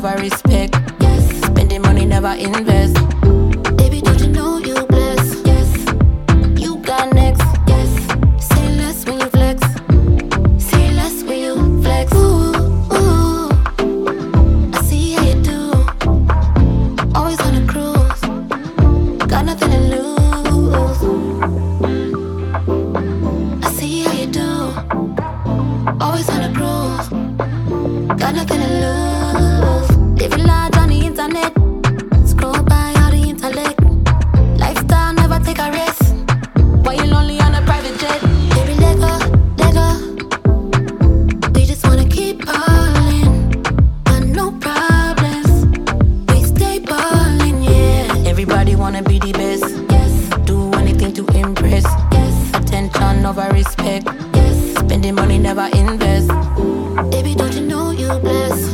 over respect. Yes. Spending money, never invest. Baby, don't you know you blessed? Yes. You got next. Yes. Say less when you flex. Say less when you flex. Ooh, ooh. I see how you do. Always on a cruise. Got nothing to lose. I see how you do. Always on a cruise. Got nothing to lose. Living large on the internet. Scroll by all the intellect. Lifestyle, never take a risk. Why you lonely on a private jet? Baby, let go, let go. We just wanna keep ballin'. Got no problems. We stay ballin', yeah. Everybody wanna be the best. Yes. Do anything to impress. Yes. Attention over respect. Yes. Spending money, never invest. Baby, don't you know you blessed?